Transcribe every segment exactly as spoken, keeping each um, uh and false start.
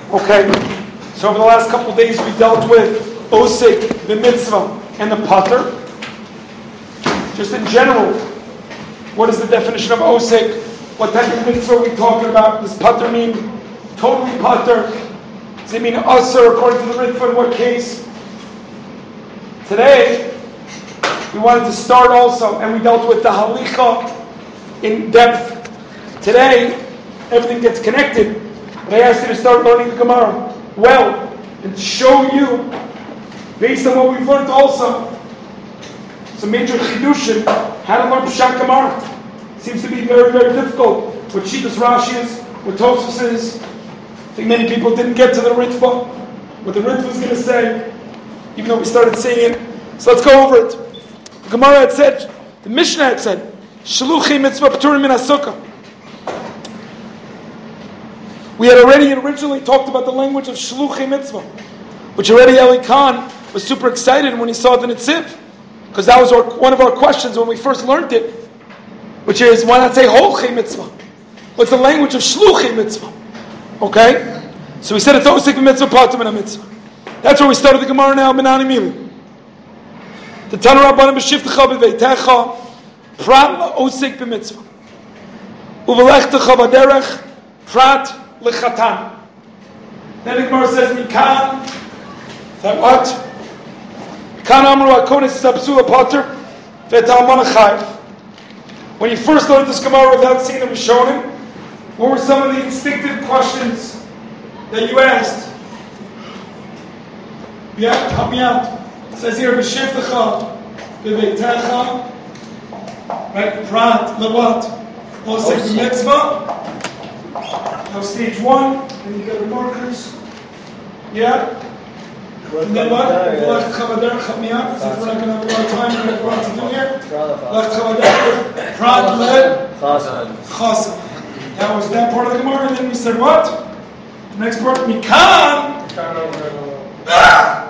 Okay, so over the last couple of days we dealt with Osik, the mitzvah, and the pater. Just in general, what is the definition of Osik? What type of mitzvah are we talking about? Does pater mean totally pater? Does it mean usher according to the Ritva? In what case? Today, we wanted to start also, and we dealt with the halicha in depth. Today, everything gets connected. But I asked you to start learning the Gemara well and show you, based on what we've learned also, some major chidushim, how to learn Peshat Gemara. Seems to be very, very difficult. What Shitas Rashi is, what Tosfos is. I think many people didn't get to the Ritva, what the Ritva is going to say, even though we started saying it. So let's go over it. The Gemara had said, the Mishnah had said, Shaluchi mitzvah p'turim min hasukah. We had already originally talked about the language of Shaluchi mitzvah, which already Eli Khan was super excited when he saw the Netziv, because that was our, one of our questions when we first learned it, which is, why not say Holchi mitzvah? What's the language of Shluchi mitzvah? Okay? So we said it's Osik mitzvah, Pater min mitzvah. That's where we started the Gemara now, Benani Mili. The Tanu Rabbanim b'shivtecha b'veitecha, prat osik b'mitzvah. Uvelechtecha v'derech, prat l'chatan. Then the Gemara says, Mikan, that what? Mikan amru hakonis sabsula pater, v'etalmana chayiv. When you first learned this Gemara without seeing the Rishonim, what were some of the instinctive questions that you asked? Yeah, help me out. It says here, B'shivtecha, B'veitecha, right, prat, lewat, osik mitzvah. Now stage one, then you got the markers. Yeah? And then what? Lech chavader, help me out, since we're not going to have a lot of time, we're going to do here. Lech chavader, prat, led, chasa. That was that part of the Gemara, and then we said what? The next part, Mikan. Ah!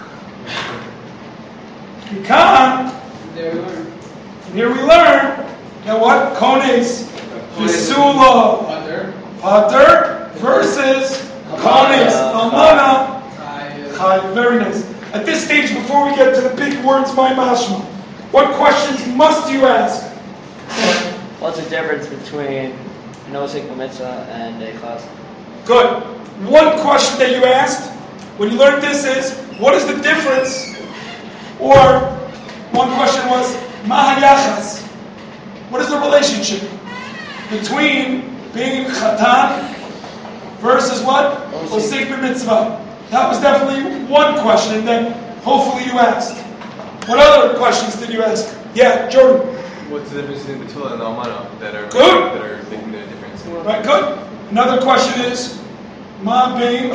Mikan. There we learn. Here we learn that what? Kones, Visula, Pater versus Kones, Almana, Chai. Very nice. At this stage, before we get to the big words, my mashma, what questions must you ask? What's the difference between an Osik mitzvah and a chas? Good. One question that you asked when you learned this is, what is the difference? Or one question was, ma hayachas? What is the relationship between being chatan versus what? Osik b'mitzvah. That was definitely one question, and then hopefully you asked. What other questions did you ask? Yeah, Jordan. What's the difference between Betula and Almana that are good. that are making the difference? Right, good. Another question is, ma bein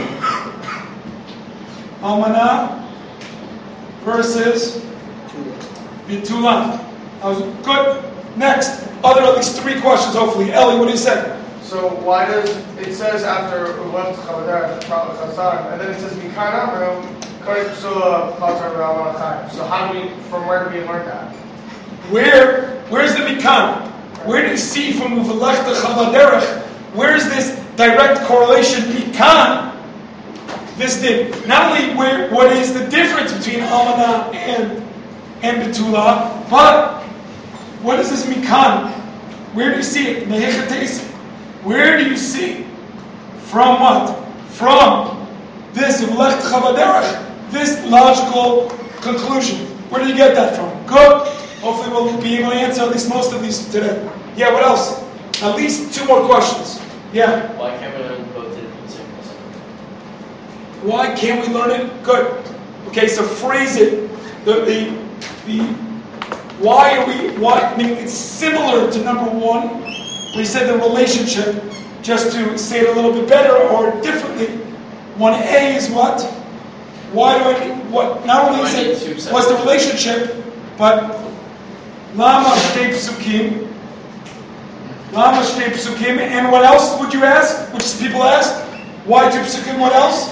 Almana versus Bitula. That was good. Next, other at least three questions, hopefully. Eli, what do you say? So why does it says after Uvat Chavadar Chazar, and then it says Mikan Amru, Kodesh Pesula Pater V'Almana Chayim. So how do we, from where do we learn that? Where, where's the Mikan? Where do you see from Uvalechta Chavaderech? Where's this direct correlation? Mikan, this did. Not only where, what is the difference between Almana and and Betula, but what is this Mikan? Where do you see it? Mehechates. Where do you see? From what? From this Uvalechta Chavaderech, this logical conclusion. Where do you get that from? Good. Hopefully we'll be able to answer at least most of these today. Yeah, what else? At least two more questions. Yeah. Why can't we learn both in sequence? Why can't we learn it? Good. Okay, so phrase it. The the the why are we why I mean it's similar to number one. We said the relationship, just to say it a little bit better or differently. One A is what? Why do I need what not only is it what's the relationship, but Lama Shtei Psukim. Lama Shtei Psukim. And what else would you ask? Which people ask? Why two Psukim? What else?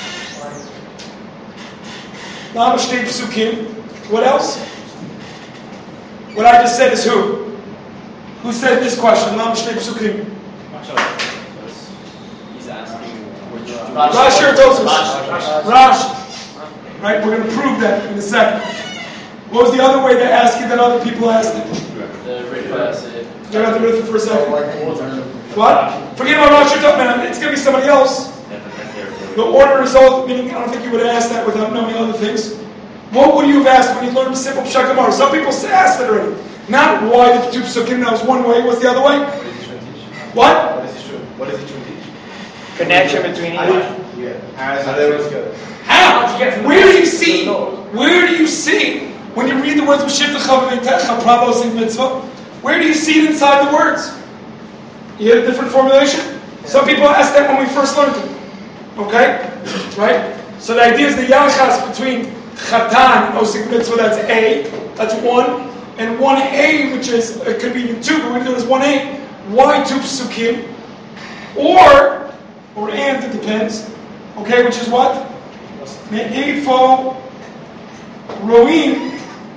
Lama Shtei Psukim. What else? What I just said is who? Who said this question? Lama Shtei Psukim. He's asking, were Rashi or Tosfos? Rashi. Right, we're going to prove that in a second. What was the other way they asked it that other people asked it? The Ritva. Forget about the Ritva for a second. What? Forget about Rashi or Tosfos. It's going to be somebody else. The order result, meaning I don't think you would have asked that without knowing other things. What would you have asked when you learned the simple Pshat Gemara? Some people asked it already. Not why the two psukim, that was one way. What's the other way? What? What is he true? What is he true teach? Connection between each. Yeah. How they was good. How? Where do you see? Where do you see when you read the words V'shivtecha v'veitecha pravos in mitzvah? Where do you see it inside the words? You had a different formulation. Some people asked that when we first learned it. Okay, right? So the idea is the yachas between chatan and osik mitzvah. That's A. That's one, and one A, which is it could be even two, but we do it as one A. Why two psukim? Or or and it depends. Okay, which is what? Me'efo roim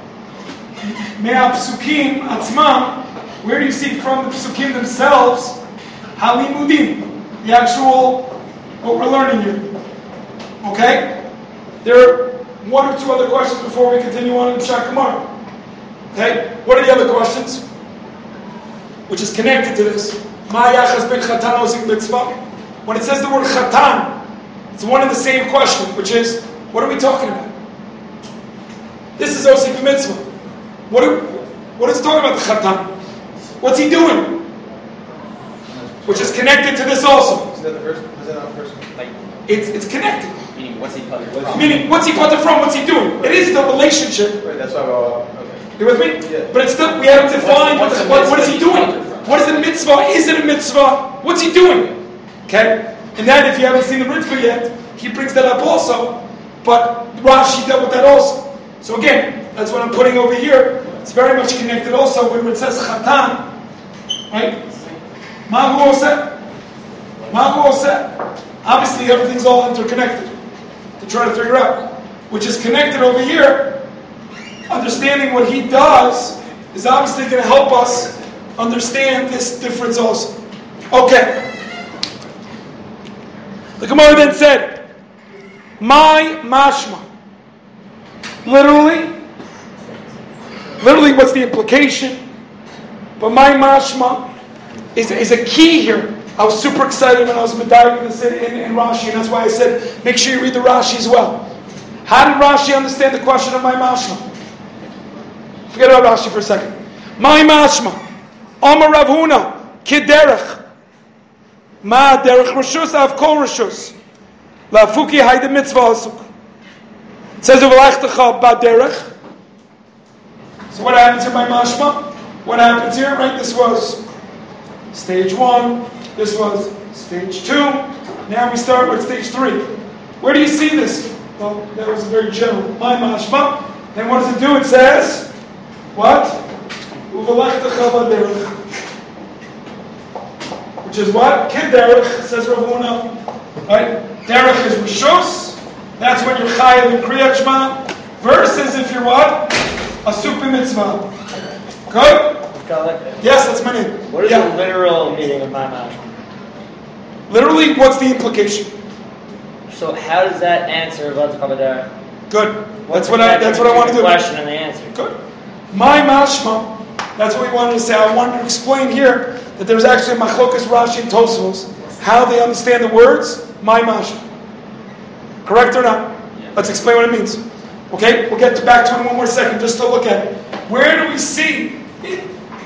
me'apsukim atzmam. Where do you see from the psukim themselves? Halimudim, the actual what we're learning here. Okay? There are one or two other questions before we continue on in Pshat Gemara. Okay? What are the other questions? Which is connected to this. Ma yachas ben chatan osik mitzvah. When it says the word chatan, it's one and the same question, which is, what are we talking about? This is osik mitzvah. What, are, what is it talking about the chatan? What's he doing? Which is connected to this also. Is that the first? Is that not the first? Like, It's it's connected. meaning what's he putting from? Meaning, what's he putting from? What's he doing? It is the relationship. Right, that's why we're okay. You with me? Yeah. But it's still, we haven't defined What's- what, what's the what, what is he mitzvah doing? he's coming from? What is the mitzvah? Is it a mitzvah? What's he doing? Okay? And then if you haven't seen the Ritva yet, he brings that up also. But Rashi dealt with that also. So again, that's what I'm putting over here. It's very much connected also when it says chatan. Right? Mahu oseh. Mahu oseh. Obviously everything's all interconnected. To try to figure out. Which is connected over here. Understanding what he does is obviously going to help us understand this difference also. Okay. The Gemara then said, my mashma. Literally, literally what's the implication? But my mashma is, is a key here. I was super excited when I was medayik this in, in, in Rashi, and that's why I said, make sure you read the Rashi as well. How did Rashi understand the question of my mashma? Forget about Rashi for a second. My mashma. Amar Rav Huna. Kiderech. Ma derech rishus av kol rishus. La fuki hayde mitzvah asuk. It says uvelachtecha ba derech. So what happens here, my mashma? What happens here? Right, this was stage one. This was stage two. Now we start with stage three. Where do you see this? Well, that was very general. My mashma. Then what does it do? It says, what? Uvelachtecha ba derech. Which is what? Kid derech, says Rav Huna. Right? Derech is rishus. That's when you're chayav in kriyat shema. Versus if you're what? A super mitzvah. Good? Yes, that's my name. What is yeah. the literal meaning of my mashma? Literally, what's the implication? So how does that answer about the Kabbalah? Good. What's That's what I. That's what I want to the do. question and the answer. Good. My mashma. That's what we wanted to say. I wanted to explain here that there's actually a machlokas Rashi and Tosfos how they understand the words my mashma. Correct or not? Yeah. Let's explain what it means. Okay, we'll get to back to it in one more second just to look at it. Where do we see it?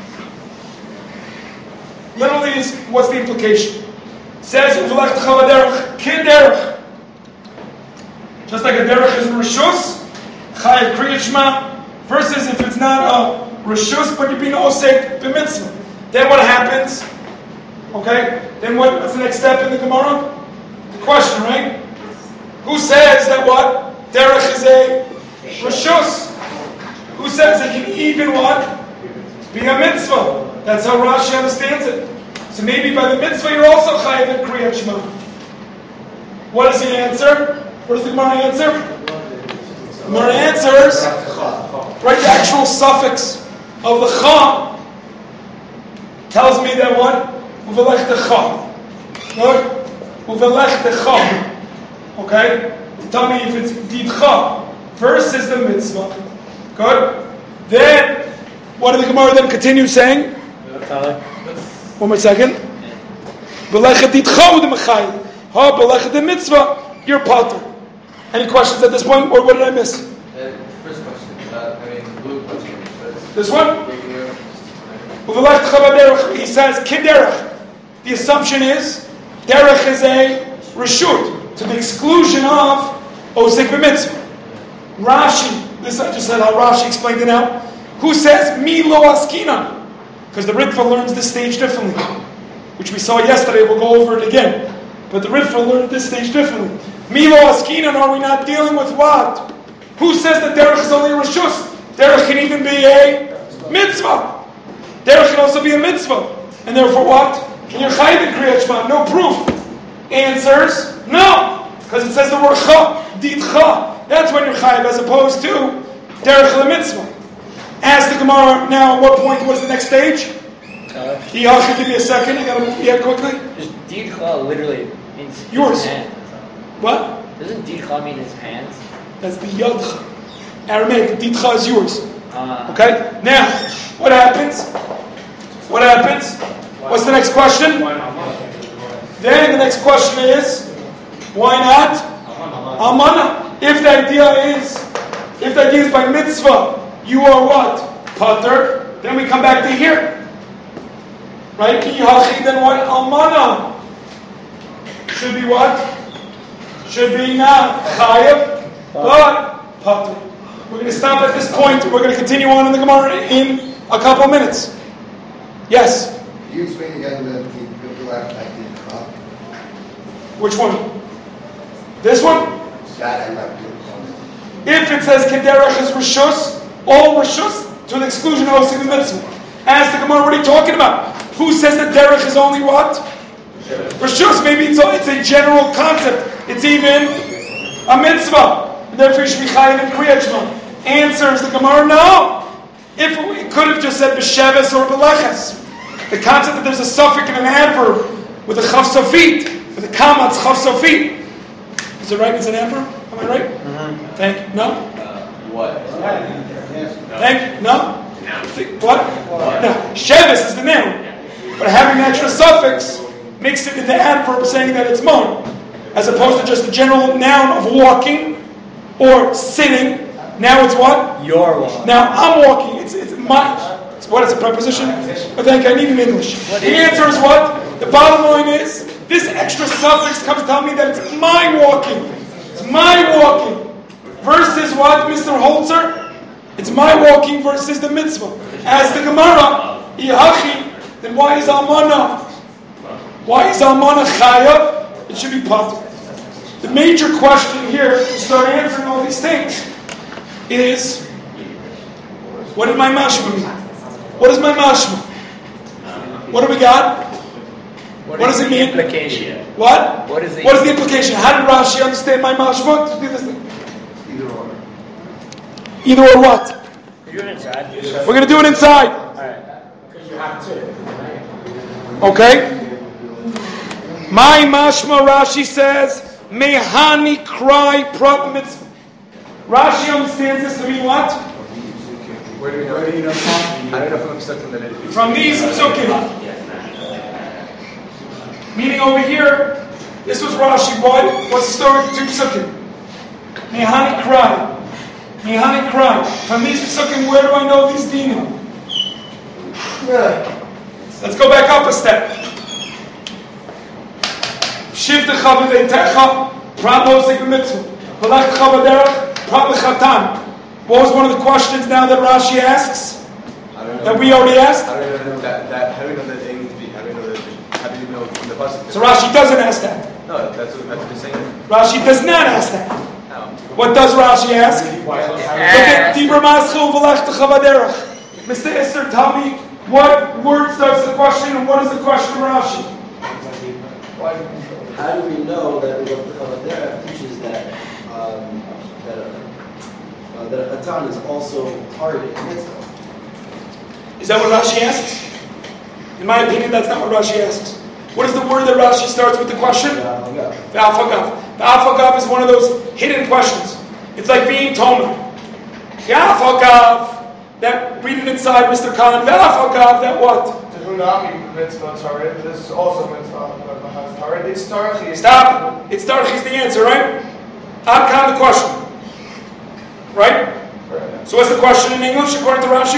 Literally, is what's the implication? It says uvelachtecha derech kid derech. Just like a derech is rishus, chayav kriyat shema. Versus if it's not a rishus, but you're being osek b'mitzvah. Then what happens? Okay. Then what, what's the next step in the Gemara? The question, right? Who says that what derech is a rishus? Who says it can even what be a mitzvah? That's how Rashi understands it. So maybe by the mitzvah you're also chayav in kriyat shema. What is the answer? What does the Gemara answer? The Gemara answers, right, the actual suffix of the cha tells me that what? Uvelachtecha. Good? Uvelechtecha. Okay? Tell me if it's didcha versus the mitzvah. Good? Then, what did the Gemara then continue saying? One more second. Belechet didcha with the mechayil. Ha belechet the mitzvah, you're potter. Any questions at this point, or what did I miss? Uh, first question, uh, I mean, blue question. First. This one? Yeah, He says, kiderech. The assumption is, derech is a reshut, to the exclusion of osik b'mitzvah. Rashi, this I just said how Rashi explained it out. Who says, mi lo askina? Because the Ritva learns this stage differently, which we saw yesterday, we'll go over it again. But the Ritva learned this stage differently. Mi lo askinan, are we not dealing with what? Who says that derech is only a reshus? Derech can even be a mitzvah. Derech can also be a mitzvah. And therefore what? Can you chayiv in Kriyat Shema? No proof. Answers, no. Because it says the word cha, didcha. That's when you're chayiv, as opposed to derech la mitzvah. Ask the Gemara now, at what point, what is the next stage? Uh, Yacha, give me a second. I gotta move, yeah, quickly. Just didcha literally means Yours. his hand. What? Doesn't didcha mean his hands? That's the yadcha. Aramaic, didcha is yours. Uh, Okay? Now, what happens? What happens? What's the next question? Then the next question is, why not? Almana. If the idea is, if the idea is by mitzvah, you are what? Pater. Then we come back to here. Right? Ki hachi, then what? Almana. Should be what? Should be not chayav, but pater. We're going to stop at this point. We're going to continue on in the Gemara in a couple of minutes. Yes? Can you explain again the the left I did crop? Which one? This one? That I left did crop. If it says Kederach is Rishus, all Rishus, to the exclusion of Osik Mitzvah. As the Gemara already talking about. Who says that Derech is only what? Rishus. Maybe it's a, it's a general concept. It's even a mitzvah. And therefore you should be chayiv in Kriyat Shema. Answers the Gemara, no. If it, it could have just said b'sheves or b'leches. The concept that there's a suffix and an adverb with a chaf sofit, with a kamatz chaf sofit. Is it right? It's an adverb? Am I right? mm-hmm. Thank you. No? Uh, what? Thank you. No? What? No. Sheves is the noun. But having an extra suffix makes it into adverb saying that it's mon. As opposed to just the general noun of walking or sitting. Now it's what? Your one. Now I'm walking. It's it's my. It's what is a preposition? I think I need in English. The answer is what? The bottom line is this extra suffix comes to tell me that it's my walking. It's my walking. Versus what, Mister Holzer? It's my walking versus the mitzvah. As the Gemara, Ihachi, then why is Almana? Why is Almana chayav? It should be patur. The major question here, to start answering all these things, is what did my mashma mean? What is my mashma? What do we got? What, what is does it the mean? Implication. What? What is the What is the implication? How did Rashi understand my mashma? Just do this thing. Either or. Either or what? Are you inside? We're going to do it inside. Alright. Okay? My mashma, Rashi says, Mehani cry prat mitzvah. Rashi understands this to mean what? Where do we know? Where do you know from? I don't know from the psukim that it is. From these psukim. Meaning over here, this was Rashi. What? What's the story of the two psukim? Mehani cry. Mehani cry. From these psukim, where do I know these dinim? Let's go back up a step. Shivtecha v'veitecha prat osik b'mitzvah. V'lechtecha v'derech prat l'chatan. What was one of the questions now that Rashi asks? I don't know. That we already asked? How do we know that? That how do we know that they need to be? How do we know that? How do we know from the pasuk? So Rashi doesn't ask that. No, that's what that's what he's saying. Rashi does not ask that. How? What does Rashi ask? Look at Dibra Maschil v'lechtecha v'derech. Mister Esther, tell me what word starts the question and what is the question of Rashi? How do we know that the Chavadera teaches that um, that a, uh, that a Hatan is also part of the mitzvah? Is that what Rashi asks? In my opinion, that's not what Rashi asks. What is the word that Rashi starts with the question? V'afagav. V'afagav is one of those hidden questions. It's like being Toma. V'afagav. That, read it inside, Mister Khan. V'afagav, that what? Tehunami mitzvah Torah. This is also mitzvah has Torah. It's Torah. Stop. It's Torah is the answer, right? Ad Khan the question. Right? So what's the question in English according to Rashi?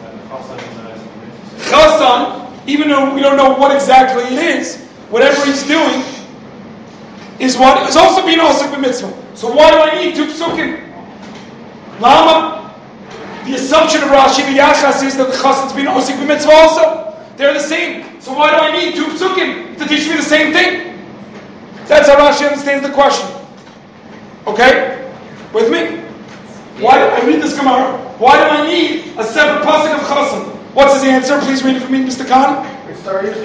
Chasan, even though we don't know what exactly it is, whatever he's doing is what is also being osik b'mitzvah. So why do I need two psukim? Lama? The assumption of Rashi, the Yachas, is that the chasan's being osik b'mitzvah also. They're the same. So why do I need two psukim to teach me the same thing? That's how Rashi understands the question. Okay? With me? Why do I read this Gemara? Why do I need a separate pasuk of chasan? What's his answer? Please read it for me, Mister Khan. If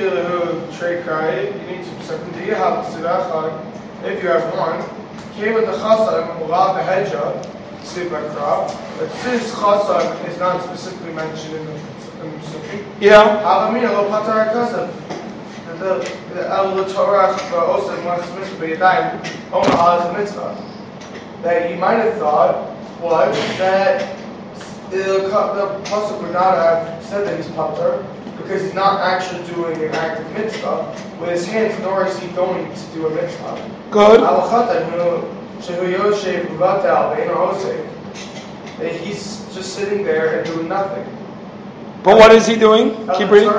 you have one, came with the chasan, allow the hedja, sleep by crop. But since chasan is not specifically mentioned in the Sufi, Yeah. Havamina lo patar chasan. The the el Torah also wants mitzvah b'yadayim only has a mitzvah. That you might have thought was that the the pasuk would not have said that he's patar because he's not actually doing an act of mitzvah with his hands, nor is he going to do a mitzvah. Good. That he's just sitting there and doing nothing. But what is he doing? Keep reading.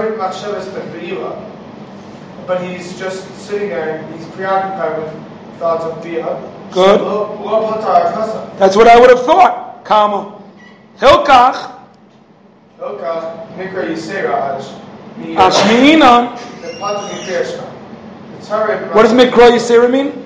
But he's just sitting there and he's preoccupied with thoughts of biyah. Good. That's what I would have thought. Kama. Hilkach. Hilkach. Mikra Yisera. Ashmi'inan. What does Mikra Yisera mean?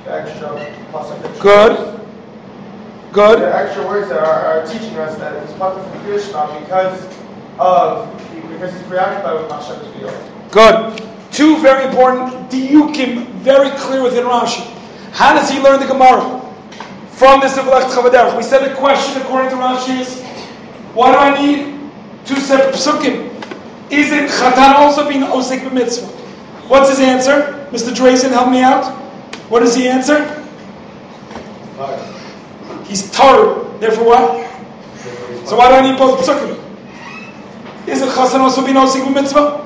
Good. Good. The extra words that are, are teaching us that it's part of the Krishna because of because he's preoccupied with Mashem's biyah. Good. Two very important diyukim, very clear within Rashi. How does he learn the Gemara? From this V'lech Chavaderach. We said the question according to Rashi is, why do I need two separate psukim? Is it Chatan also being osik b'mitzvah? What's his answer? Mister Drazen, help me out. What is the answer? He's Torah. Therefore what? So why do I need both psukim? Is it Chatan also being osik b'mitzvah?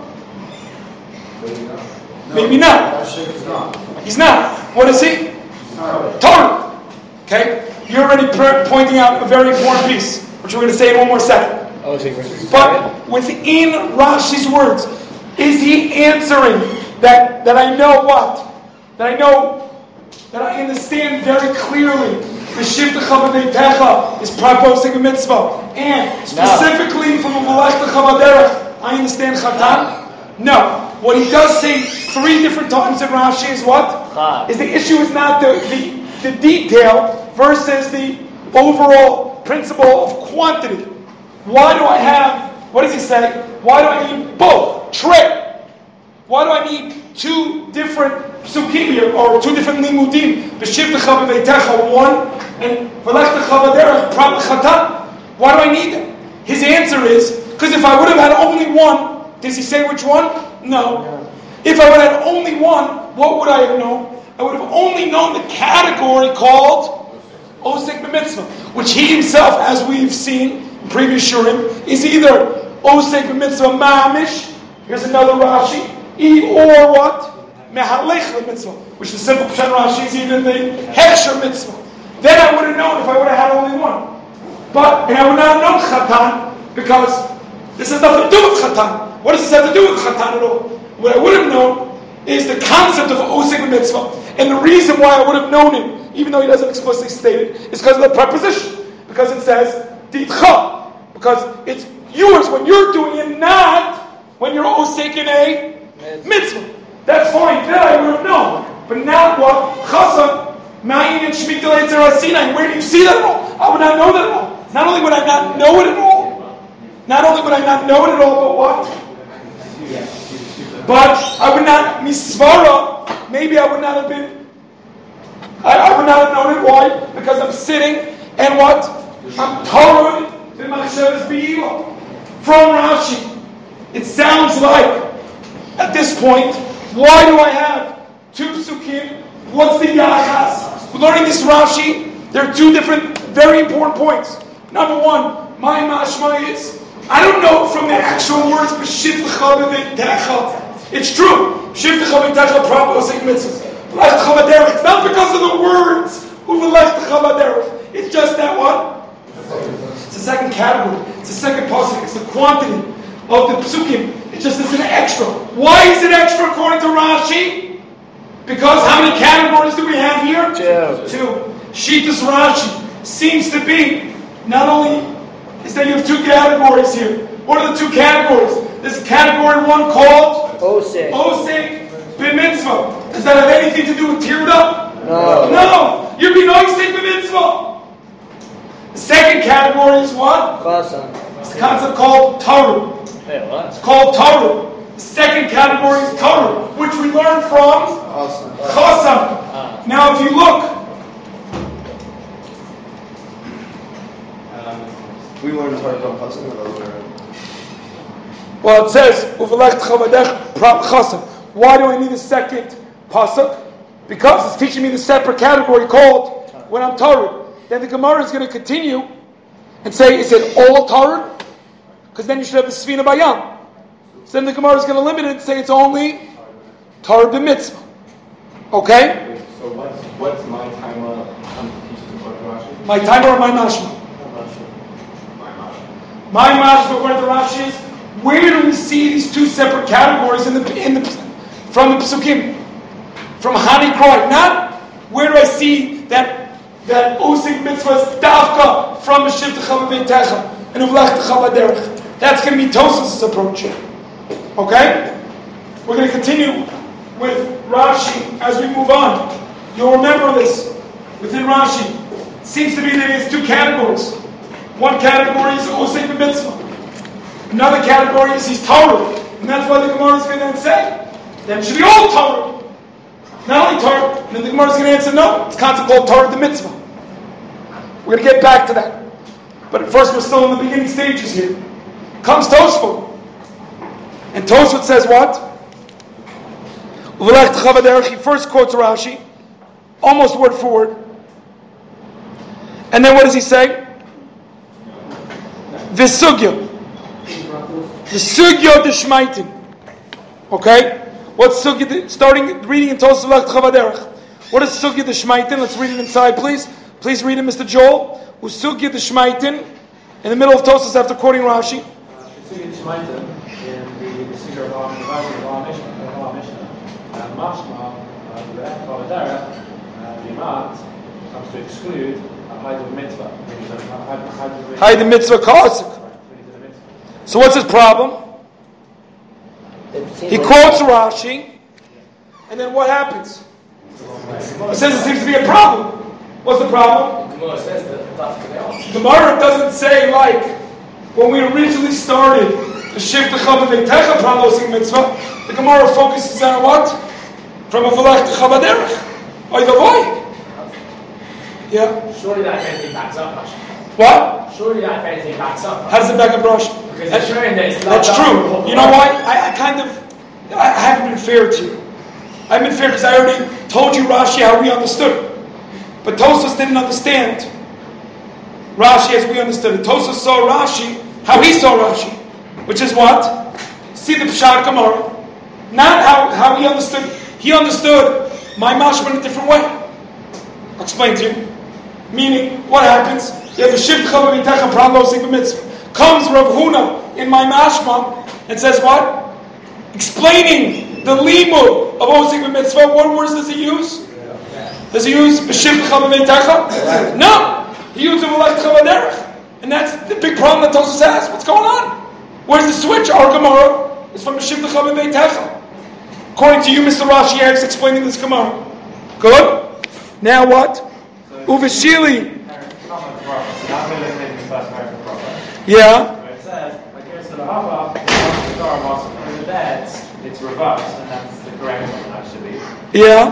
Maybe not. He's not. What is he? Torah. Okay? You're already per- pointing out a very important piece, which we're going to say in one more second. But within Rashi's words, is he answering that, that I know what? That I know, that I understand very clearly the Shivta Chavadeitecha is Prapos Mitzvah. And specifically from a V'lech Chavaderach, I understand Chatan? No. What he does say three different times in Rashi is what? Is the issue is not the, the, the detail versus the overall principle of quantity. Why do I have, what does he say? Why do I need both? Trey. Why do I need two different psukim or two different limudim? B'shivta chavadeitecha, one, and v'lech chavaderach, prab chatan. Why do I need them? His answer is, because if I would have had only one, does he say which one? No. If I would have had only one, what would I have known? I would have only known the category called osik b'mitzvah, which he himself, as we've seen in previous shurim, is either osik b'mitzvah ma'amish, here's another Rashi, or what? Mehalech b'mitzvah, which the simple Pshat Rashi is even the hechsher mitzvah. Then I would have known if I would have had only one. But, and I would not have known chatan, because this has nothing to do with chatan. What does this have to do with chatan at all? What I would have known is the concept of osik mitzvah, and the reason why I would have known it, even though he doesn't explicitly state it, is because of the preposition. Because it says ditcha, because it's yours when you're doing it, not when you're osik in a mitzvah. That's fine. Then I would have known. But now what? Chasan, ma'in and shmita le'etzer hasinai. Where do you see that at all? I would not know that at all. Not only would I not know it at all, not only would I not know it at all, but what? But I would not, misvara, maybe I would not have been, I, I would not have known it. Why? Because I'm sitting and what? I'm Torah b'machshavas b'ila. From Rashi, it sounds like, at this point, Why do I have two psukim? What's the yachas? We're learning this Rashi. There are two different, very important points. Number one, my mashma is, I don't know from the actual words, b'shivtecha v'v'techa. It's true. B'shivtecha v'v'techa prabhu osik mitzvahs. V'leichtecha v'derech. It's not because of the words. V'leichtecha v'derech. It's just that what? It's the second category. It's the second pasuk. It's the quantity of the psukim. It just is an extra. Why is it extra according to Rashi? Because how many categories do we have here? Two. Two. Shitas Rashi seems to be not only is that you have two categories here. What are the two categories? There's category one called Osik. Osik b'mitzvah. Does that have anything to do with tirda? No. No. You're being Osik b'mitzvah. The second category is what? Chasam. It's a concept called Torah. Wait, what? It's called Torah. The second category is Torah, which we learned from Awesome. Chasam. Ah. Now, if you look, We learned Torah from Chasam or learn? well, it says, "Uvelech chavadech prab chasam." Why do I need a second pasuk? Because it's teaching me the separate category called when I'm Torah. Then the Gemara is going to continue and say, "Is it all Torah?" Because then you should have the Sfina Bayam. So then the Gemara is going to limit it and say it's only Torah b'mitzvah. Okay? So what's, what's my timer on the pieces of Rashi? My timer or my mashma? My mashma, according to Rashi, is where do we see these two separate categories in the in the from the Pesukim? From Hani Kroy. Not where do I see that that Osik mitzvah is dafka from B'shivtecha v'v'techa and Uvlechtecha v'derech. That's going to be Tosafos' approach here. Okay? We're going to continue with Rashi as we move on. You'll remember this. Within Rashi, it seems to be that he has two categories. One category is Osik b'mitzvah. Another category is he's Torah. And that's why the Gemara is going to say that it should be all Torah. Not only Torah. And then the Gemara is going to answer no. It's a concept called Torah the mitzvah. We're going to get back to that. But at first we're still in the beginning stages here. Comes Tosfot. And Tosfot says what? He first quotes Rashi, almost word for word. And then what does he say? The sugya. The sugya de shmaitin. Okay? What's sugya de, starting reading in Tosfot Chavaderech. What is sugya de shmaitin? Let's read it inside, please. Please read it, Mister Joel. Who's sugya de shmaitin in the middle of Tosfos after quoting Rashi. Sugya de shmaitin in the Sugya of our Mishnah. And Mashma, the Chavaderech, the Imat, comes to exclude a Haid mitzvah. Haid mitzvah kasik. So what's his problem? He quotes Rashi, and then what happens? He says it seems to be a problem. What's the problem? The Gemara doesn't say like when we originally started the Shivtecha v'v'techa pralosing mitzvah. The Gemara focuses on what? From a V'lechtecha v'derech. Oy v'voy. Yeah. Surely that if anything backs up Rashi. What? Surely that if anything backs up. How does it back up Rashi? Because it's showing that it's That's true. You know why? I, I kind of, I haven't been fair to you. I've been fair because I already told you Rashi how we understood it. But Tosfos didn't understand Rashi as we understood it. Tosfos saw Rashi how he saw Rashi, which is what? See the Pshat Gemara. Not how, how he understood. He understood my mashma in a different way. I'll explain to you. Meaning, what happens? You have a Shivtecha v'v'techa pralosing b'mitzvah. Comes Rav Huna in my mashma and says what? Explaining the limud of Osik b'mitzvah. What words does he use? Does he use B'shivtecha v'v'techa? No! He uses V'lechtecha v'derech. And that's the big problem that Tosfos has. What's going on? Where's the switch? Our Gemara is from B'shivtecha v'v'techa. According to you, Mister Rashi, is explaining this Gemara. Good? Now what? Uveshili. Yeah. Where it says, like here's the Hava, the Torah Mosque, in the beds, it's reversed, and that's the correct one, actually. Yeah.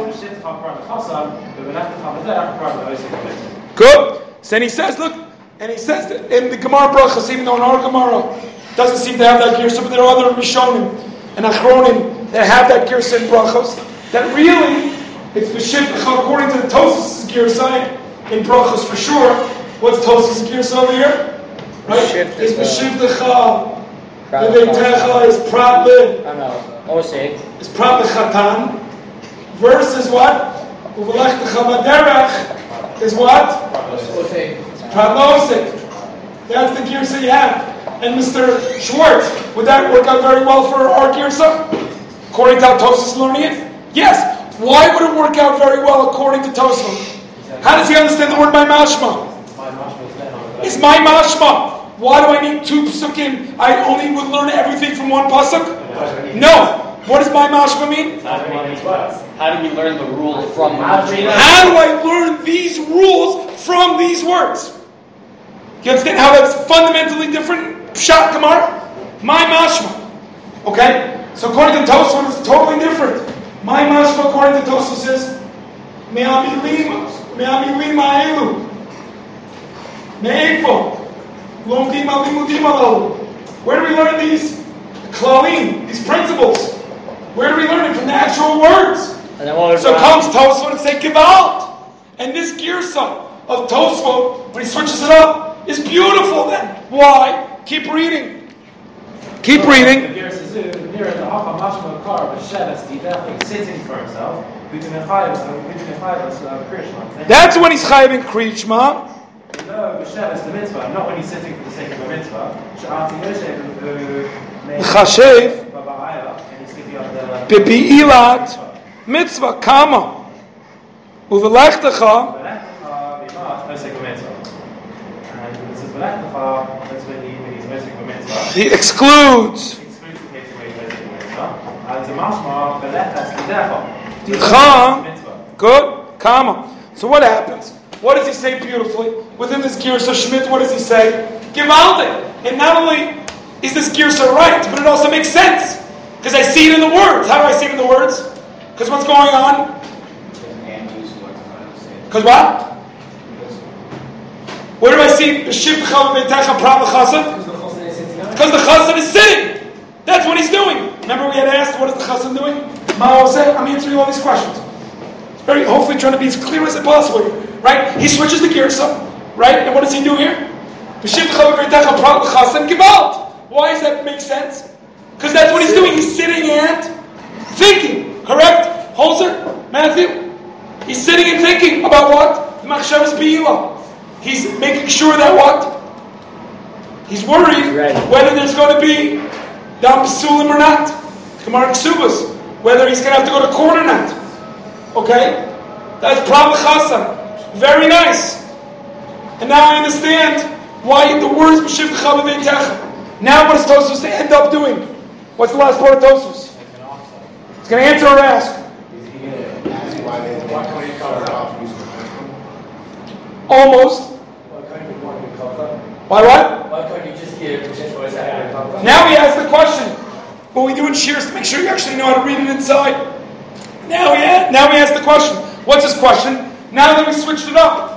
Good. So then he says, look, and he says that in the Gemara Brachas, even though in our Gemara doesn't seem to have that here, but there are other Rishonim and Achronim that have that girsa in brachos, that really it's b'shivcha according to the Tosfos girsa in brachos for sure. What's Tosfos girsa over here? Right? It's b'shivcha. V'veitecha is prat le. I know. Osik. Is prat le chatan. Versus what? Uvelechtecha baderech is what? Prat le osik. That's the girsa you have. And Mister Schwartz, would that work out very well for our girsa? According to how Tosfos is learning it? Yes. Why would it work out very well according to Tosfos? How does he understand the word my mashma? It's my mashma. Why do I need two psukim? I only would learn everything from one pasuk? No. What does my mashma mean? How do we learn the rule from How do I learn these rules from these words? You understand how that's fundamentally different? Pshat Gemara? My mashma. Okay? So according to Tosfos, it's totally different. My mashma according to Tosfos is Me'amilim Me'amilim ha'elu Me'efo Lomdim alimudim alalu. Where do we learn these klalim, these principles? Where do we learn it? From the actual words. And then what So comes Tosfos and say Gevalt. And this girsa of Tosfos, when he switches it up, is beautiful then. Why? Keep reading. Keep reading. Sitting for himself. That's when he's chayav in Kriyishma. No, B'Shev is the mitzvah, not when he's sitting for the sake of a mitzvah. She'ati Yosef, Chashev. and he's sitting on the Bebi'ilat mitzvah kama. Uvelechtecha. He excludes. Good. Kama. So what happens? What does he say beautifully? Within this Girsa Schmidt, what does he say? Givaldik. And not only is this Girsa right, but it also makes sense. Because I see it in the words. How do I see it in the words? Because what's going on? Because what? Where do I see the Shivcha V'Veitecha Prat L'Chassan? Because the Chassan is sitting. That's what he's doing. Remember we had asked, what is the Chassan doing? Ma'oseh, I'm answering all these questions. It's very, hopefully trying to be as clear as possible here. Right? He switches the Girsa. Right? And what does he do here? The Shivcha V'Veitecha Prat L'Chassan Gevalt. Why does that make sense? Because that's what he's doing. He's sitting and thinking. Correct? Holzer? Matthew? He's sitting and thinking about what? The Machshavas Be'ilah. He's making sure that what? He's worried whether there's going to be Dam Psulim or not. Gemara Ksubas. Whether he's going to have to go to court or not. Okay? That's Prat L'Chassan. Very nice. And now I understand why the words B'Shivcha V'Veitecha. Now what does Tosfos end up doing? What's the last part of Tosfos? It's going to answer or ask. Almost. Why what? Why couldn't you just give Now he asks the question. What we do in Shears to make sure you actually know how to read it inside. Now we ask, now we ask the question. What's his question? Now that we switched it up.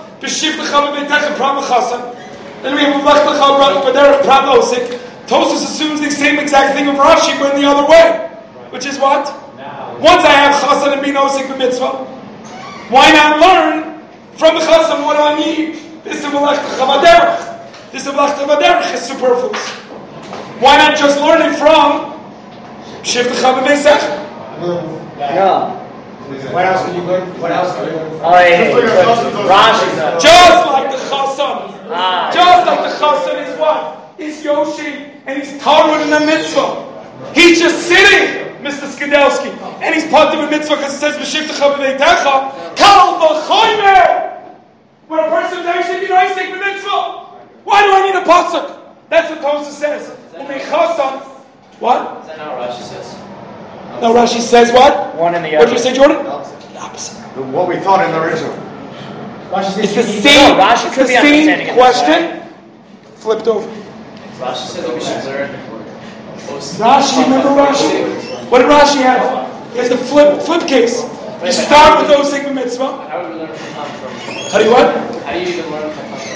Then we have Tosfos assumes the same exact thing of Rashi, but in the other way. Which is what? Once I have Chassan and Bin Osik b'mitzvah, why not learn from the Chassan what do I need? This is This is is superfluous. Why not just learn it from Shivcha V'Veitecha? No. What else can you learn? What else can you learn? Oh, yeah, yeah. Rashi. Just like the Chassan. Ah, Just like the Chassan is what? Is Yoshi, and he's Talmud in the mitzvah. He's just sitting, Mister Skidelsky, and he's part of the mitzvah because it says B'Shivcha V'Veitecha. Kal v'chomer. When a person is actually be nice, take the mitzvah. Why do I need a pasuk? That's what Tosfos says. Chassan. What? Is that not what Rashi says? No, Rashi says what? One in the What other. did you say, Jordan? The opposite. What we thought in the original. It's the same, No, Rashi it's could the be understanding same it this question, flipped over. Rashi said that we should learn. Rashi, remember Rashi? What did Rashi have? He has the flip flip case. You start with those Sigma Mitzvah. How do we learn from from? How do you what? How do you even learn from from?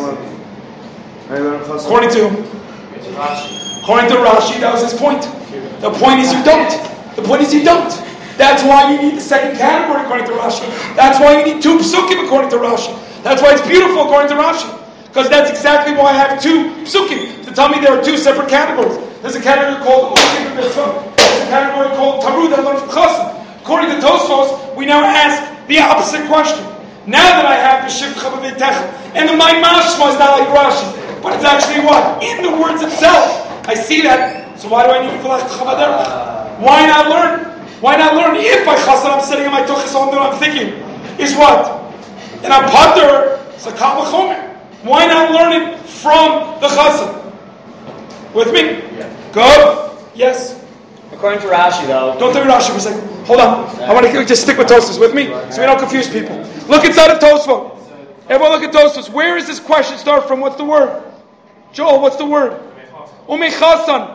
According to, Rashi. according to Rashi, that was his point. The point is you don't. The point is you don't. That's why you need the second category according to Rashi. That's why you need two psukim according to Rashi. That's why it's beautiful according to Rashi. Because that's exactly why I have two psukim, to tell me there are two separate categories. There's a category called Osik B'Mitzvah. There's a category called Tarud that learns from Chassan. According to Tosfos, we now ask the opposite question. Now that I have B'Shivcha B'Vitecha, and the my mashma is not like Rashi, but it's actually what? In the words itself. I see that. So why do I need to V'lach Chavaderach? Why not learn? Why not learn? If by Chassan I'm sitting in my Tochis, all that I'm thinking is what? And I'm Pater, it's a Kal V'chomer. Why not learn it from the Chassan? With me? Yeah. Good? Yes? According to Rashi, though. Don't tell me Rashi for a second. Hold on. I want to just stick with Tosfos with me so we don't confuse people. Look inside of Tosfos. Everyone look at Tosfos. Where is this question start from? What's the word? Joel, what's the word? Umechasan.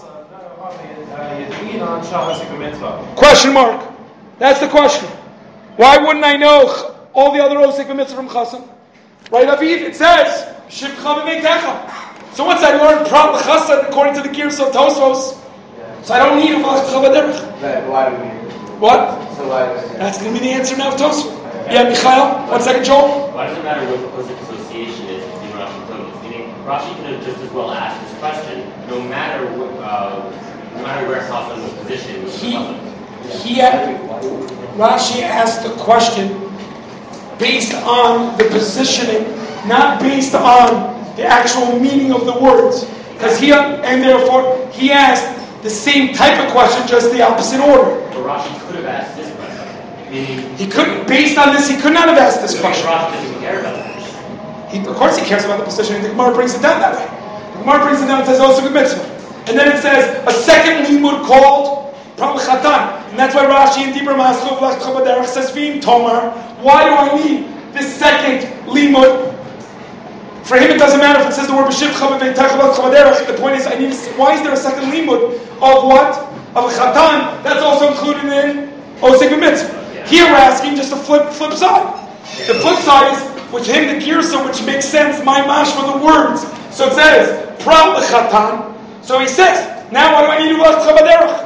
Question mark. That's the question. Why wouldn't I know all the other Osik B'Mitzvah from Chassan? Right, Aviv, it says, Shivcha B'Meitecha. So once I learned Prat L'Chassan according to the gears of Tosfos, so I don't need a V'lach Chavaderach. Why do we need it? What? So why do we need it? That's going to be the answer now of Tosfos. Yeah, Michael? One second, Joel. Why does it matter what the Positive association is between Rashi and Tosfos? Meaning, Rashi could have just as well asked this question, no matter what, uh, no matter where Chassan was positioned. He, he had, Rashi asked the question based on the positioning, not based on the actual meaning of the words. Because he, and therefore, he asked the same type of question, just the opposite order. But Rashi could have asked this question. Meaning, he could, based on this, he could not have asked this question. Rashi doesn't care about the position. He, of course he cares about the positioning. The Gemara brings it down that way. The Gemara brings it down and says, also good mitzvah. And then it says, a second limud called Prat L'Chatan. And that's why Rashi in Dibra Maslu V'lach Chavaderach says, V'im Tomar. Why do I need this second limud? For him, it doesn't matter if it says the word B'Shivcha B'Meitecha V'lach Chavaderach. The point is, I need. To, why is there a second limud of what? Of a Chatan? That's also included in Osik B'Mitzvah. Here we're asking just the flip flip side. The flip side is with him the girsa, which makes sense. My mashma the words. So it says Prat L'Chatan. So he says, now what do I need to V'lach Chavaderach?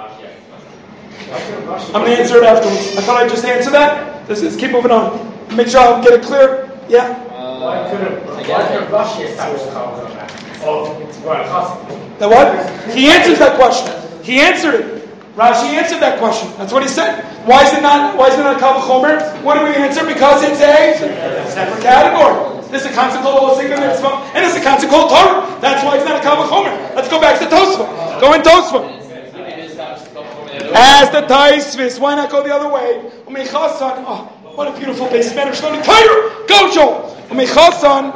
I'm going to answer it afterwards. I thought I'd just answer that. Let's, let's keep moving on. Make sure I'll get it clear. Yeah? Why couldn't Rashi establish the Chavaderach? Oh, it's right, Chassan. The what? He answers that question. He answered it. Rashi answered that question. That's what he said. Why is it not? Why is it not a Kal V'chomer? What do we answer? Because it's a separate category. There's a concept called Osik B'Mitzvah, and there's a concept called Torah. That's why it's not a Kal V'chomer. Let's go back to Tosfos. Go in Tosfos. As the Taisvis, why not go the other way? Umechasan, oh, what a beautiful base Spanish learning. Torah, go Joel. Umechasan,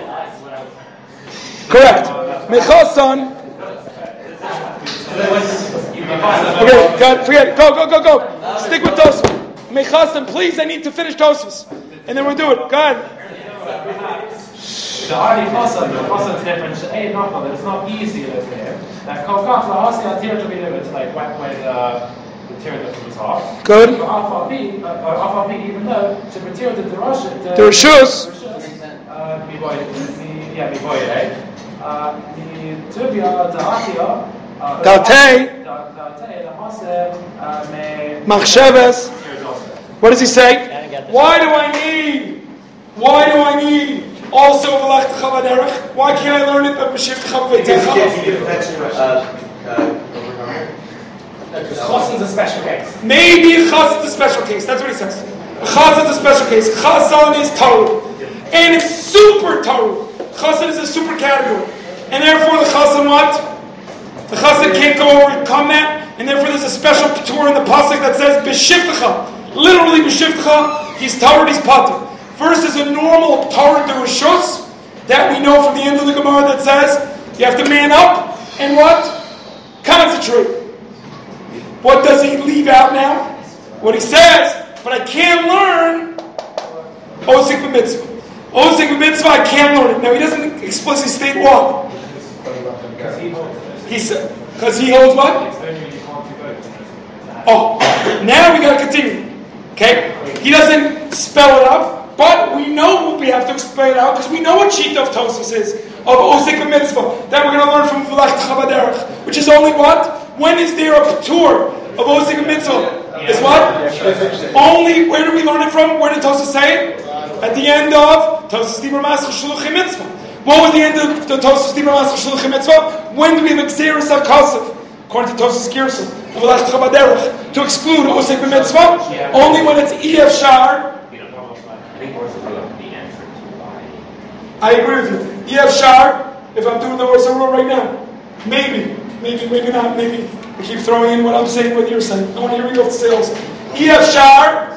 correct. Umechasan. Okay, God, forget it. Go, go, go, go. Stick with Tosfos. Umechasan, please. I need to finish Tosfos, and then we'll do it. Go ahead. The Ari Chassan, the Chassan's different. Hey, not that it's not easy to live there. That Kokach Lahasi Atir to be lived like when when the the tear that from the top. Good. Alpha B, Alpha B, even though to material the Rosh, the Rishus. Uh, me boy, me yeah, me boy, right? Uh, the Tubia, the Atia. Datei. Datei, the Hase, me. Machsheves. What does he say? Why do I need? Why do I need? Also, V'lach Chavaderach. Why can't I learn it by B'Shivcha B'Meitecha? Because Chassan's a special case. Maybe Chassan's a special case. That's what he says. Chassan's a special case. Chassan is Torah, and it's super Torah. Chassan is a super category, and therefore the Chassan what? The Chassan can't go overcome that, and therefore there's a special Torah in the pasuk that says B'Shivcha. Literally B'Shivcha. He's Torah. He's Pater. First is a normal Torah de Rishus that we know from the end of the Gemara that says you have to man up and what? Concentrate. What does he leave out now? What he says, but I can't learn Osik B'Mitzvah. Osik B'Mitzvah, I can't learn it. Now he doesn't explicitly state what. He said, because he holds what? Oh, now we got to continue. Okay? He doesn't spell it out. But we know we have to explain it out because we know what sheet of Tosfos is of Osik B'Mitzvah that we're going to learn from V'lach Chavaderach, which is only what? When is there a tour of Osik a mitzvah? Is what? Only, where do we learn it from? Where did Tosfos say it? At the end of Tosfos Dibur Masach Shluchim Mitzvah. What was the end of the Tosfos Dibur Masach Shluchim Mitzvah? When do we have Xeris HaKasav? According to Tosfos Girsa, to exclude Osik Mitzvah, only when it's E F Shar. I agree with you. E F Shar, if I'm doing the Orsa rule right now, maybe, maybe, maybe not, maybe. I keep throwing in what I'm saying, what you're saying. I want to hear you off the sales. E F Shar,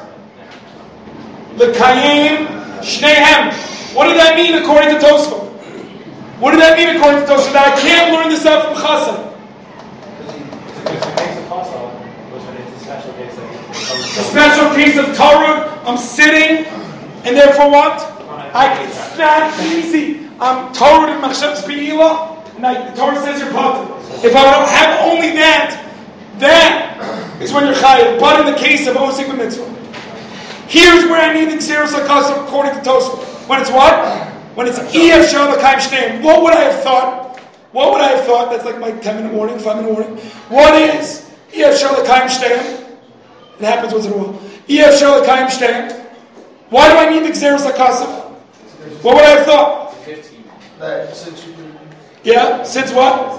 L'Kayim, Shnehem. What did that mean according to Tosfos? What did that mean according to Tosfos? That I can't learn this out from Chassan. A special case of Torah, I'm sitting, and therefore what? I, it's not easy. I'm Torah in Machshav's Be'ila, and I, the Torah says you're potter. If I don't have only that, that is when you're chayav. But in the case of Osik Mitzvah, here's where I need the Xeris HaKasav according to Tosfos. When it's what? When it's E F Shar L'Kayim Shneim. What would I have thought? What would I have thought? That's like my ten minute warning, five minute warning. What is E F Shar L'Kayim Shneim? It happens once in a while. E F Shar L'Kayim Shneim. Why do I need the Xeris HaKasav? What would I have thought? Yeah, since what?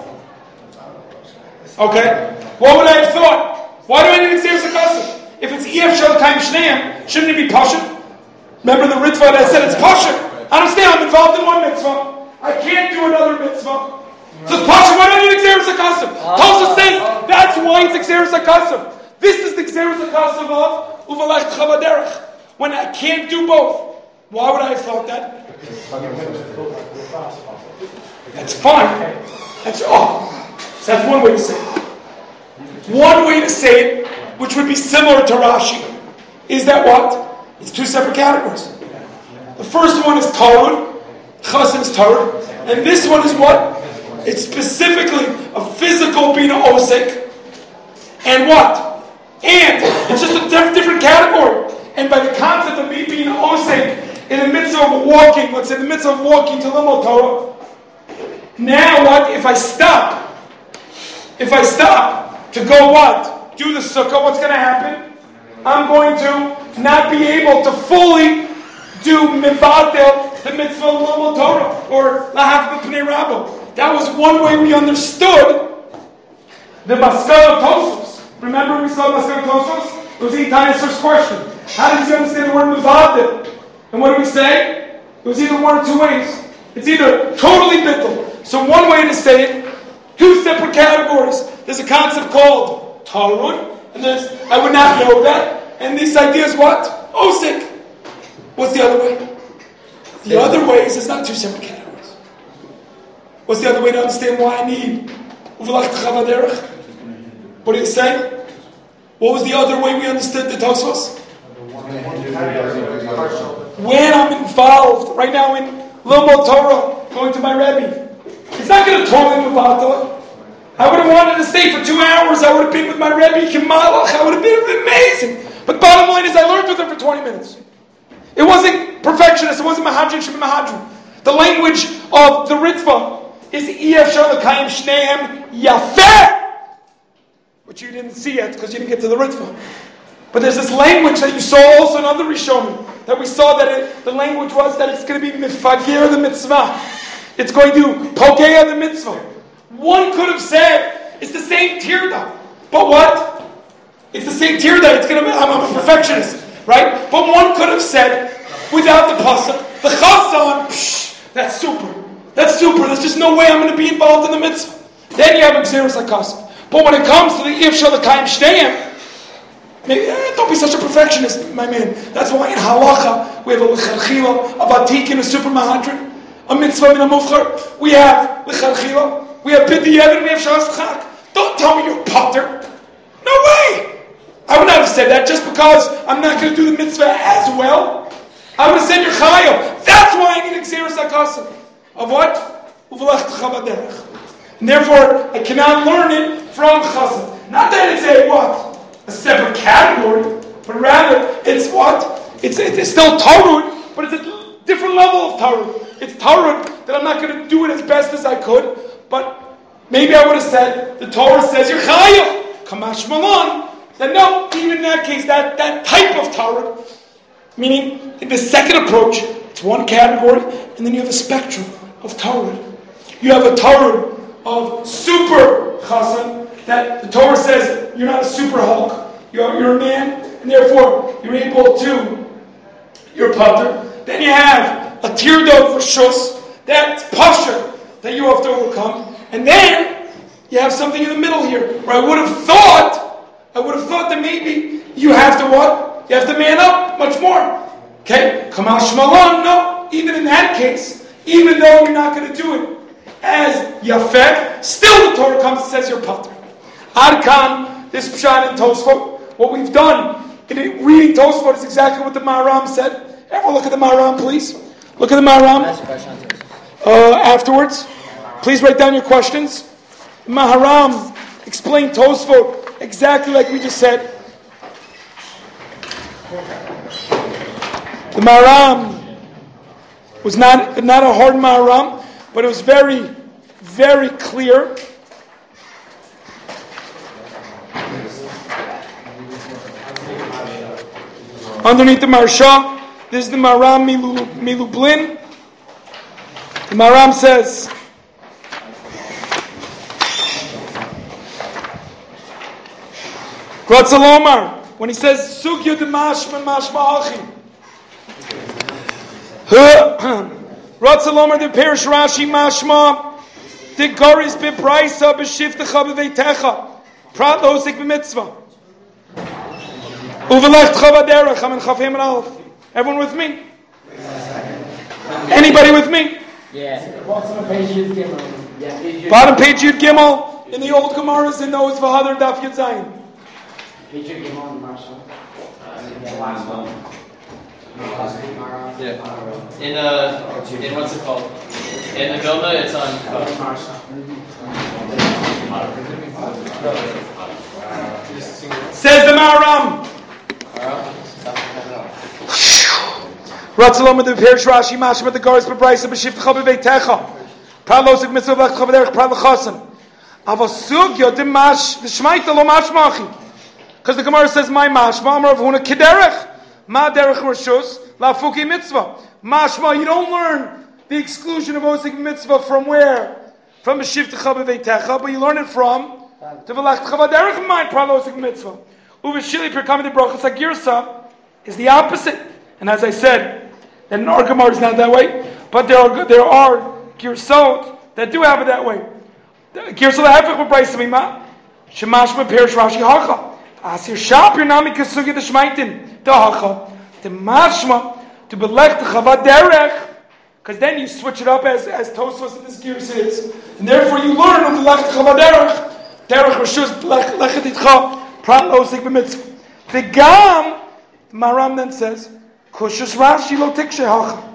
Okay. What would I have thought? Why do I need the Xeris HaKasav? If it's E F Shar L'Kayim Shneim, shouldn't it be Pashut? Remember the Ritva that said it's Pashut? I understand, I'm involved in one mitzvah. I can't do another mitzvah. So it's Pashut, why do I need the Xeris HaKasav? Tosfos says that's why it's Xeris HaKasav. This is the Xeris HaKasav of Uvalech Chavaderech. When I can't do both. Why would I have thought that? That's fine. That's oh, so that's one way to say it. One way to say it, which would be similar to Rashi, is that what? It's two separate categories. The first one is Torah, Chassan is Torah, and this one is what? It's specifically a physical being osik, and what? And it's just a diff- different category. And by the concept of me being osik in the midst of walking, let's say in the midst of walking to Limel Torah, now what? If I stop, if I stop to go what? Do the sukkah, what's going to happen? I'm going to not be able to fully do mivatel, the mitzvah of Limel Torah, or lahav b'pnei rabbo. That was one way we understood the Maskal of Tosfos. Remember we saw Maskal of Tosfos? It was Itai's first question. How did you understand the word mivatel? And what do we say? It was either one or two ways. It's either totally bittul. So one way to say it, two separate categories. There's a concept called Tarud, and there's, I would not know that, and this idea is what? Osik. What's the other way? The other way is it's not two separate categories. What's the other way to understand why I need Uvalach Chavaderech? What do you say? What was the other way we understood the Tosfos? When I'm involved, right now in Limel Torah, going to my Rebbe, he's not going to totally mevatel. I would have wanted to stay for two hours. I would have been with my Rebbe Kimalach. I would have been amazing. But bottom line is, I learned with him for twenty minutes. It wasn't perfectionist. It wasn't Mahadrin Shem Mahadrin. The language of the Ritva is E F Shar L'Kayim Shneim Yafeh, which you didn't see yet because you didn't get to the Ritva. But there's this language that you saw also in other Rishonim, that we saw that it, the language was that it's going to be Mifagir the mitzvah. It's going to Pogea the mitzvah. One could have said, it's the same tirda. But what? It's the same tirda. It's going to be, I'm a perfectionist, right? But one could have said, without the pasuk, the chassan, psh, that's super. That's super. There's just no way I'm going to be involved in the mitzvah. Then you have Xeris HaKasav. But when it comes to the E F Shar L'Kayim Shneim, maybe, eh, don't be such a perfectionist, my man. That's why in halacha we have a lecharchila, a vatik, and a super mahadrin, a mitzvah and a mufchar. We have lecharchila, we have b'diavad, we have shas chak. Don't tell me you're potter. No way. I would not have said that just because I'm not going to do the mitzvah as well. I would have said you're chayav. That's why I need Xeris HaKasav. Of what? Uvalech Chavaderech. And therefore, I cannot learn it from chassan. Not that it's a what? A separate category, but rather it's what? It's, it's still Tarud, but it's a different level of Tarud. It's Tarud that I'm not going to do it as best as I could, but Maybe I would have said, the Torah says you're Chayil. Kamash Malon. Then no, even in that case, that, that type of Torah, meaning in the second approach, it's one category, and then you have a spectrum of Torah. You have a Torah of super Chassan, that the Torah says you're not a super Hulk, you're, you're a man, and therefore you're able to, you're Pater. Then you have a Tirdot for Shus, that's Pasha, that you have to overcome. And then you have something in the middle here, where I would have thought, I would have thought that maybe you have to what? You have to man up much more. Okay? Kamal Shmalon, no. Even in that case, even though you're not going to do it as Yafet, still the Torah comes and says you're Pater. Adkan, this Pshat in Tosfot, what we've done in reading Tosfot is exactly what the Maharam said. Everyone look at the Maharam, please. Look at the Maharam. Uh, afterwards, please write down your questions. Maharam explained Tosfot exactly like we just said. The Maharam was not, not a hard Maharam, but it was very, very clear. Underneath the Maharsha, this is the Maharam Milublin. The Maharam says, Ratzalomar, when he says, Sugya de mashma mashma achim. Ratzalomar de perish Rashi mashma, de garis bebraisa b'shiftecha b'veitecha, prat losik b'mitzvah. Uvelecht chavaderech, I'm in Chavim and Aleph. Everyone with me? Anybody with me? Yeah. Bottom page Yud Gimel in the old Gemaras in those V'hadar Daf Yud Zayin. Page Yud Gimel in Marshall. Yeah. In uh, in what's it called? In the Vilna, it's on uh, Says the Maharam. Ratzalom the Perish Rashi Mashma the Garis Bebraisa B'Shivtecha B'Veitecha Pralosik Mitzvah V'Lech Chavaderech Pral L'Chasen Avosugya the Mash the Shmaita Lo Mashmachi, because the Gemara says my Mashma Amar of Huna Kederech Ma Derech Rishus Lafuki Mitzvah Mashma. You don't learn the exclusion of Osik Mitzvah from where? From B'Shivtecha B'Veitecha, but you learn it from the V'Lech Chavaderech my Pralosik Mitzvah. Uveshili Perkami de Brachas Agirsa is the opposite. And as I said, and in our Gemara is not that way, but there are there are girsot that do have it that way. Girsot hafech b'brayis mima shemashma perish Rashi hacha asir shap your nami kasugi the shmaitin the hacha the mashma to belech the chavad derech, because then you switch it up as as Tosfos in this girs is, and therefore you learn of the lech chavad derech derech rishus lechet itcha prat lo osik b'mitzvah. The gam Maharam then says, Kushus Rashi lo tikshe hacha.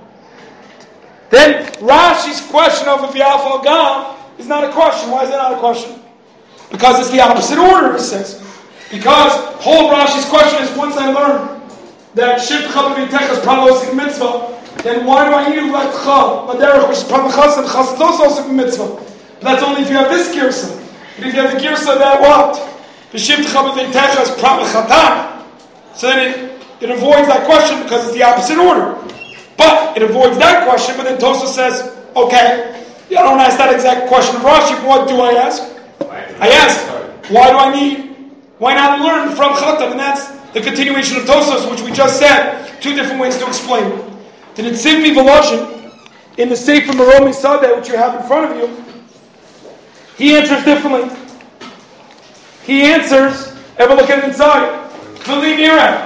Then Rashi's question of if Yafal Gam is not a question. Why is that not a question? Because it's the opposite order, it says. Because whole Rashi's question is, once I learn that Shiv Chav V'Techa is Pralosik Mitzvah, then why do I need to let Chav, Maderech, which is Pralachas, and Chas Tososik Mitzvah? But that's only if you have this Girsa. But if you have the Girsa that what? The Shiv Chav V'Techa is Pralachatan. So then it It avoids that question because it's the opposite order. But it avoids that question, but then Tosa says, okay, I don't ask that exact question of Rashi, what do I ask? I ask, why do I need, why not learn from Chatam? And that's the continuation of Tosas, which we just said, two different ways to explain it. The Netziv Volozhin, in the Sefer Maromi Sadeh, which you have in front of you, he answers differently. He answers, ever look at it inside, Kli Nireh.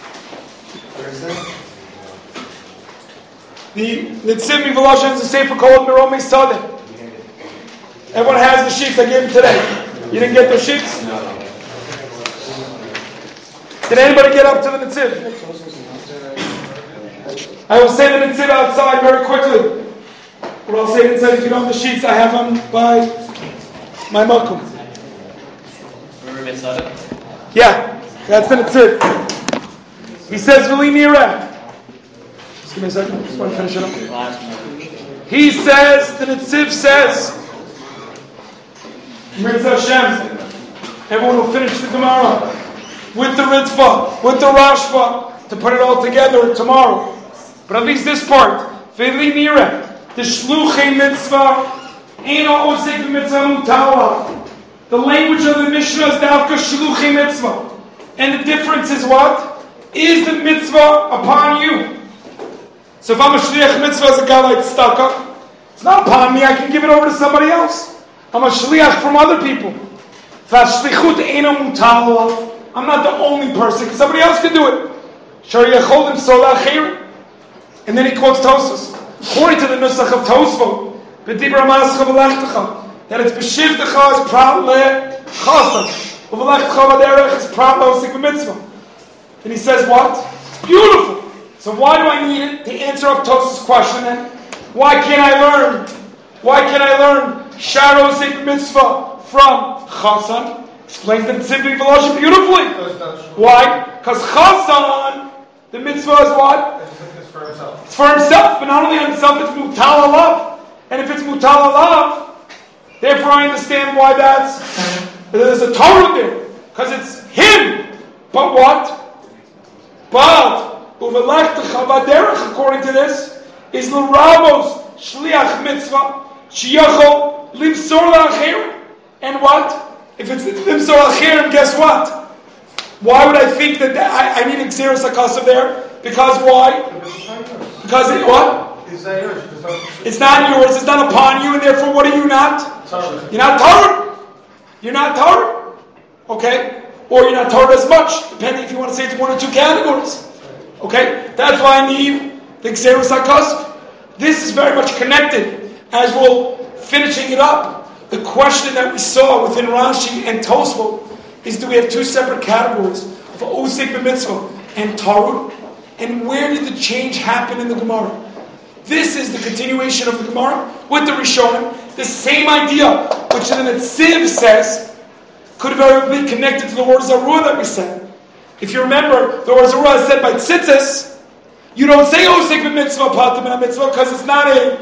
The Netziv Volozhin is a Sefer called Maromi Sadeh. Everyone has the sheets I gave him today. You didn't get those sheets? No. Did anybody get up to the Netziv? I will say the Netziv outside very quickly. Or I'll say it inside if you don't have the sheets. I have them by my makom. Yeah, that's the Netziv. He says, V'li nireh. Just give me a second. Just want to finish it up. He says, the Netziv says, Mitzvah Hashem. Everyone will finish the Gemara with the Ritva, with the Rashba, to put it all together tomorrow. But at least this part, Veli Nira, the Shluchei Mitzvah, Eino Osek Mitzvah Mutala. The language of the Mishnah is Davka Shluchei Mitzvah. And the difference is what? Is the Mitzvah upon you? So if I'm a Shliach Mitzvah as a guy like Staka, it's not upon me, I can give it over to somebody else. I'm a Shliach from other people. I'm not the only person, because somebody else can do it. And then he quotes Tosfos. According to the Nusach of Tosfos, that it's b'shivtecha is prat le-chasad, u'v'lechtecha v'derech is prat le-osik b'mitzvah. And he says what? It's beautiful. So why do I need it to answer up Tosfos' question then? Why can't I learn? Why can't I learn shar osik b'mitzvah from chasad? Explains the simply Velosh beautifully. Why? Because chasad, the mitzvah is what? It's for himself. It's for himself, but not only on himself, it's mutal alav. And if it's mutal alav, therefore I understand why that's, there's a Torah there. Because it's him. But what? But, uvelechtecha v'derech, according to this, is l'rabos shliach mitzvah, shiyachol limsor la'achirim. And what? If it's limsor la'achirim, guess what? Why would I think that I, I need Xeris HaKasav there? Because why? Because it, what? It's not yours. It's not yours, it's not upon you, and therefore what are you not? Torah. You're not Torah. You're not Torah. Okay? Or you're not Torah as much, depending if you want to say it's one or two categories. Okay? That's why I need the Xeris HaKasav. This is very much connected, as we'll finishing it up. The question that we saw within Rashi and Tosfos is, do we have two separate categories of Osik b'mitzvah and Torah? And where did the change happen in the Gemara? This is the continuation of the Gemara with the Rishonim. The same idea, which the Netziv says, could have been connected to the word Zarua that we said. If you remember, the word Zarua is said by Tzitzis. You don't say Osik b'mitzvah, Patim and mitzvah, because it's not a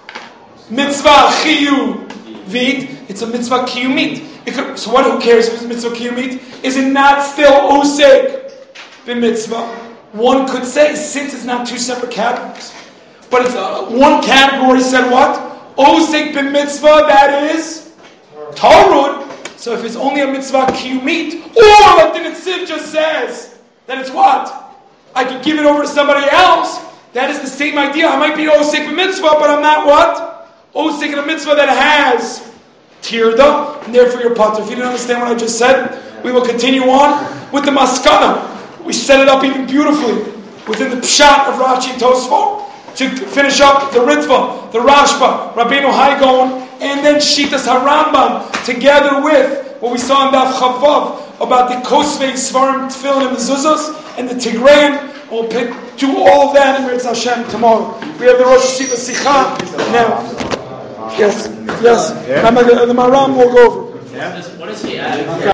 mitzvah chiyu vid, it's a mitzvah kiyumit. Could, so what? Who cares if it's mitzvah kiyumit? Is it not still osek b'mitzvah? One could say, since it's not two separate categories, but it's uh, one category said what? Osek b'mitzvah, that is Torah. So if it's only a mitzvah kiyumit, or like the Netziv just says, then it's what? I could give it over to somebody else. That is the same idea. I might be osek b'mitzvah, but I'm not what? Osek in a mitzvah that has tirda, and therefore you're patur. If you didn't understand what I just said, we will continue on with the maskana. We set it up even beautifully within the pshat of Rashi and Tosfos to finish up the Ritva, the Rashba, Rabbeinu Haigon, and then Shitas HaRambam together with what we saw in Daf Chavav about the Kosvei Svarim Tefillin and the Zuzos and the Tigrein. We'll pick, do all of that in Ritz Hashem tomorrow. We have the Rosh Hashiva Sicha now. Yes, yes. Yeah. The Maram will go over. What does he add?